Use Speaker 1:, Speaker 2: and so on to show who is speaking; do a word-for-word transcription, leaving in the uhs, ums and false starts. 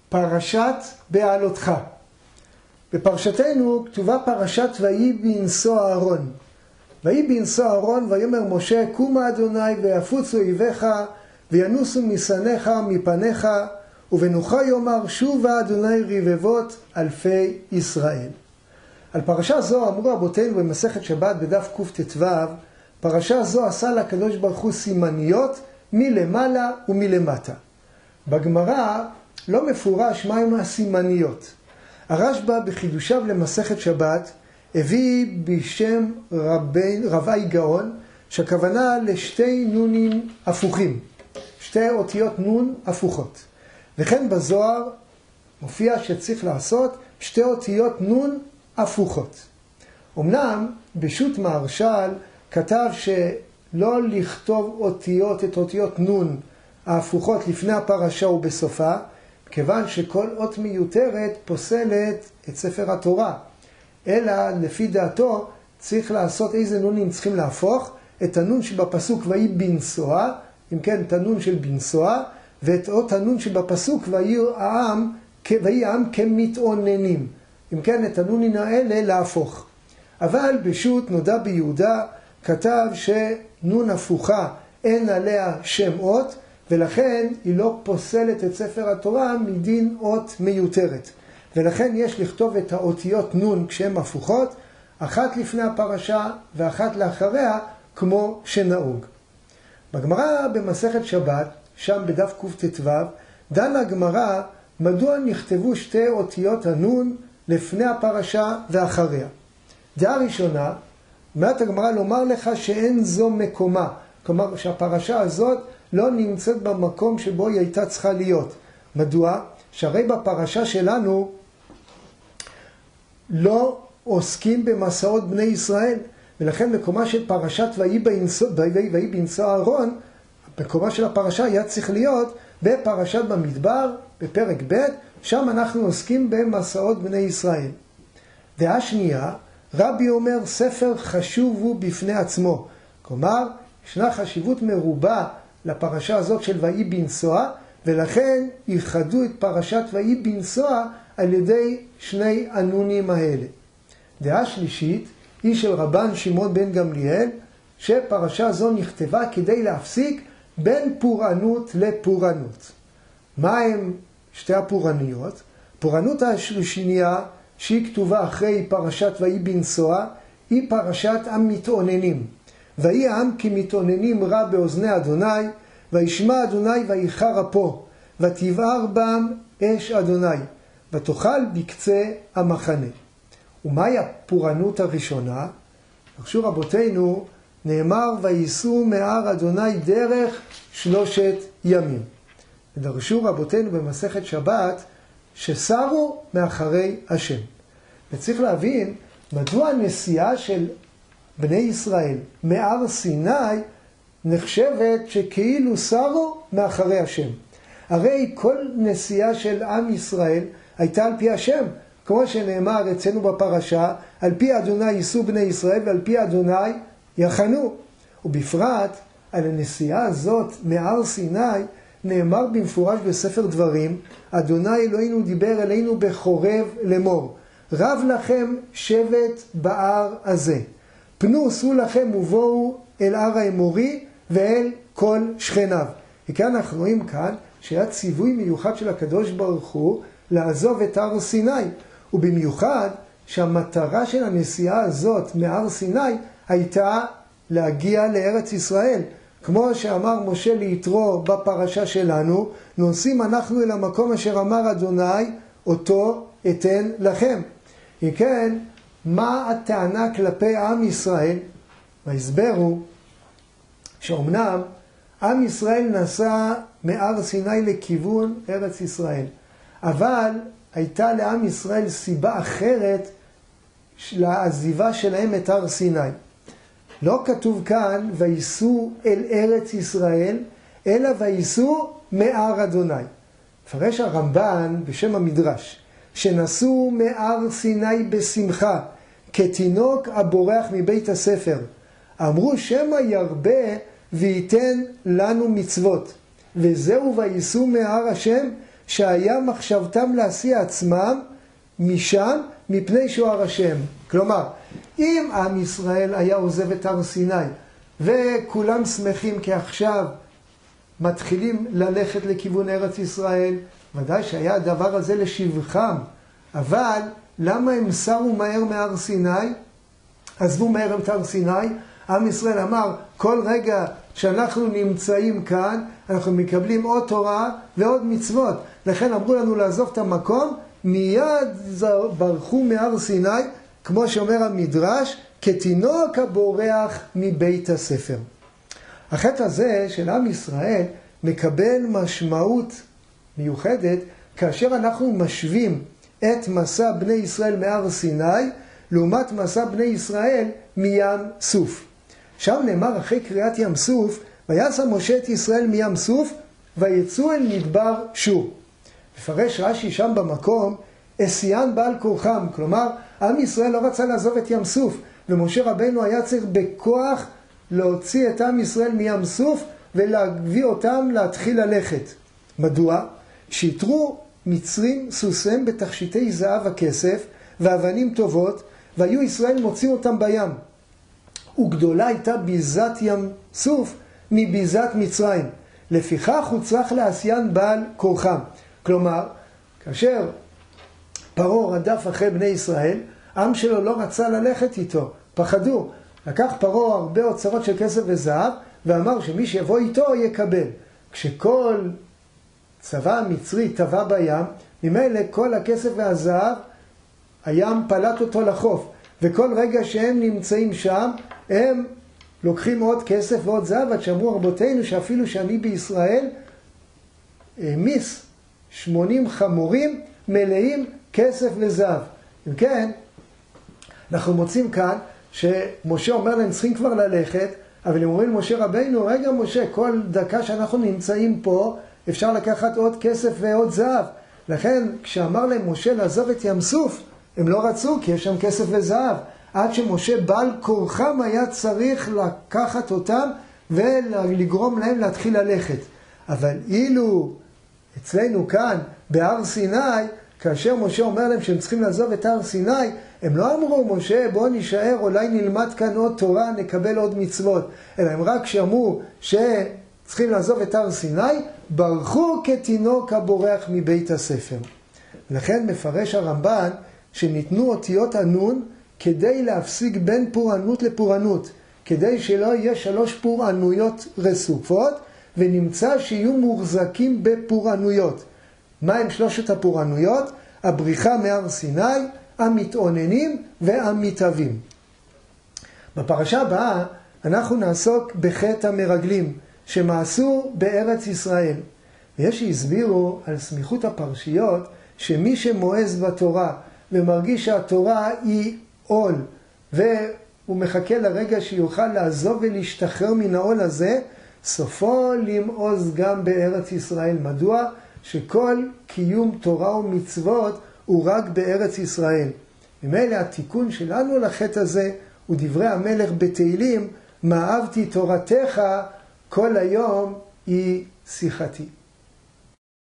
Speaker 1: פרשת בעלותך. בפרשתנו כתובה פרשת ויהי בנשוא אהרון. ויהי בנשוא אהרון ויאמר משה קומה אדוני ויפוצו אויביך וינוסו משנאיך מפניך ובנוחה יאמר שובה אדוני רבבות אלפי ישראל. על פרשה זו אמרו רבותינו במסכת שבת בדף קט"ו, פרשה זו עשה לקדוש ברוך הוא סימניות מלמעלה ומלמטה. בגמרא לא מפורש מהם הסימניות. הרשב"א בחידושיו למסכת שבת הביא בשם רבי, רבי גאון שהכוונה לשתי נונים הפוכים, שתי אותיות נון הפוכות. וכן בזוהר מופיע שצריך לעשות שתי אותיות נון הפוכות. אמנם בשו"ת מהרש"ל כתב שלא לכתוב אותיות את אותיות נון ההפוכות לפני הפרשה ובסופה, כיוון שכל אות מיותרת פוסלת את ספר התורה. אלא לפי דעתו צריך לעשות איזה נונים צריכים להפוך, את הנון שבפסוק ויהי בנשוא, אם כן את הנון של בנשוא, ואת אות הנון שבפסוק ויהי העם, ויהי העם כמתאוננים. אם כן את הנונים האלה להפוך. אבל בשו"ת נודע ביהודה כתב שנון הפוכה אין עליה שם אות, ולכן היא לא פוסלת את ספר התורה מדין אות מיותרת. ולכן יש לכתוב את האותיות נון כשהן הפוכות, אחת לפני הפרשה ואחת לאחריה כמו שנהוג. בגמרא במסכת שבת, שם בדף קט"ו, דנה הגמרא מדוע נכתבו שתי אותיות הנון לפני הפרשה ואחריה. דעה ראשונה, אומרת הגמרא לומר לך שאין זו מקומה, כלומר שהפרשה הזאת לא נמצאת במקום שבו היא הייתה צריכה להיות. מדוע? שהרי בפרשה שלנו לא עוסקים במסעות בני ישראל, ולכן מקומה של פרשת ויהי בנשוא אהרון, מקומה של הפרשה היה צריך להיות בפרשת במדבר, בפרק ב', שם אנחנו עוסקים במסעות בני ישראל. דעה שנייה, רבי אומר ספר חשוב הוא בפני עצמו, כלומר ישנה חשיבות מרובה לפרשה הזאת של ויהי בנשוא, ולכן ייחדו את פרשת ויהי בנשוא על ידי שני הנונים האלה. דעה שלישית היא של רבן שמעון בן גמליאל, שפרשה זו נכתבה כדי להפסיק בין פורענות לפורענות. מה הם שתי הפורעניות? פורענות השנייה שהיא כתובה אחרי פרשת ויהי בנשוא היא פרשת המתאוננים. ויהי העם כמתאוננים רע באוזני אדוני, וישמע אדוני ויחר אפו, ותבער בם אש אדוני, ותאכל בקצה המחנה. ומהי הפורענות הראשונה? דרשו רבותינו, נאמר וייסעו מהר אדוני דרך שלושת ימים. ודרשו רבותינו במסכת שבת שסרו מאחרי השם. וצריך להבין מדוע הנסיעה של בני ישראל מהר סיני נחשבת שכאילו סרו מאחרי השם. הרי כל נסיעה של עם ישראל הייתה על פי השם, כמו שנאמר אצלנו בפרשה, על פי אדוני ייסעו בני ישראל ועל פי אדוני יחנו. ובפרט על הנסיעה הזאת מהר סיני נאמר במפורש בספר דברים, אדוני אלוהינו דיבר אלינו בחורב לאמור, רב לכם שבט בהר הזה, פנו סעו לכם ובואו אל הר האמורי ואל כל שכניו. וכאן אנחנו רואים כאן שהיה ציווי מיוחד של הקדוש ברוך הוא לעזוב את הר סיני, ובמיוחד שהמטרה של הנסיעה הזאת מהר סיני הייתה להגיע לארץ ישראל. כמו שאמר משה ליתרו בפרשה שלנו, נוסעים אנחנו אל המקום אשר אמר אדוני אותו אתן לכם. וכן, מה הטענה כלפי עם ישראל? והסבר הוא שאומנם עם ישראל נסע מהר סיני לכיוון ארץ ישראל, אבל הייתה לעם ישראל סיבה אחרת לעזיבה שלהם את הר סיני. לא כתוב כאן וייסעו אל ארץ ישראל, אלא וייסעו מהר אדוני. פרש הרמב"ן בשם המדרש, שנסעו מהר סיני בשמחה, כתינוק הבורח מבית הספר. אמרו שמא ירבה וייתן לנו מצוות. וזהו וייסעו מהר השם, שהיה מחשבתם להשיא עצמם משם מפני שוער השם. כלומר, אם עם ישראל היה עוזב את הר סיני וכולם שמחים כי עכשיו מתחילים ללכת לכיוון ארץ ישראל, ודאי שהיה הדבר הזה לשבחם, אבל למה הם סרו מהר מהר סיני? עזבו מהר את הר סיני. עם ישראל אמר, כל רגע שאנחנו נמצאים כאן, אנחנו מקבלים עוד תורה ועוד מצוות. לכן אמרו לנו לעזוב את המקום, מיד ברחו מהר סיני, כמו שאומר המדרש, כתינוק הבורח מבית הספר. החטא הזה של עם ישראל מקבל משמעות מיוחדת, כאשר אנחנו משווים את מסע בני ישראל מהר סיני, לעומת מסע בני ישראל מים סוף. שם נאמר אחרי קריאת ים סוף, ויצא משה את ישראל מים סוף, ויצאו אל מדבר שור. מפרש רש"י שם במקום, עשיין בעל כורחם, כלומר, עם ישראל לא רצה לעזוב את ים סוף, ומשה רבנו היה צריך בכוח להוציא את עם ישראל מים סוף, ולהביא אותם להתחיל ללכת. מדוע? שיתרו מצרים סוסיהם בתכשיטי זהב הכסף, ואבנים טובות, והיו ישראל מוצאים אותם בים. וגדולה הייתה ביזת ים סוף מביזת מצרים. לפיכך הוא צריך לעשיין בעל כורחם. כלומר, כאשר פרעה רדף אחרי בני ישראל, עם שלו לא רצה ללכת איתו, פחדו. לקח פרעה הרבה אוצרות של כסף וזהב, ואמר שמי שיבוא איתו יקבל. כשכל צבא המצרי טבע בים, ממילא כל הכסף והזהב, הים פלט אותו לחוף. וכל רגע שהם נמצאים שם, הם לוקחים עוד כסף ועוד זהב, עד שאמרו רבותינו שאפילו שאני בישראל, העמיס שמונים חמורים מלאים כסף וזהב. אם כן, אנחנו מוצאים כאן שמשה אומר להם צריכים כבר ללכת, אבל הם אומרים משה רבינו, רגע משה, כל דקה שאנחנו נמצאים פה, אפשר לקחת עוד כסף ועוד זהב. לכן כשאמר להם משה לעזוב את ים סוף, הם לא רצו כי יש שם כסף וזהב. עד שמשה בעל כורחם היה צריך לקחת אותם ולגרום להם להתחיל ללכת. אבל אילו אצלנו כאן בהר סיני, כאשר משה אומר להם שהם צריכים לעזוב את הר סיני, הם לא אמרו משה בוא נשאר, אולי נלמד כאן עוד תורה, נקבל עוד מצוות. אלא הם רק שאמרו שצריכים לעזוב את הר סיני, ברחו כתינוק הבורח מבית הספר. לכן מפרש הרמב"ן שניתנו אותיות הנון כדי להפסיק בין פורענות לפורענות, כדי שלא יהיה שלוש פורענויות רצופות, ונמצא שיהיו מוחזקים בפורענויות. מה הם שלושת הפורענויות? הבריחה מהר סיני, המתאוננים והמתאבים. בפרשה הבאה אנחנו נעסוק בחטא המרגלים שמעשו בארץ ישראל. ויש שהסבירו על סמיכות הפרשיות שמי שמואז בתורה ומרגיש שהתורה היא עול והוא מחכה לרגע שיוכל לעזוב ולהשתחרר מן העול הזה, סופו למעוז גם בארץ ישראל. מדוע? שכל קיום תורה ומצוות הוא רק בארץ ישראל. ממילא התיקון שלנו לחטא הזה הוא דברי המלך בתהילים, מה אהבתי תורתך כל היום היא שיחתי.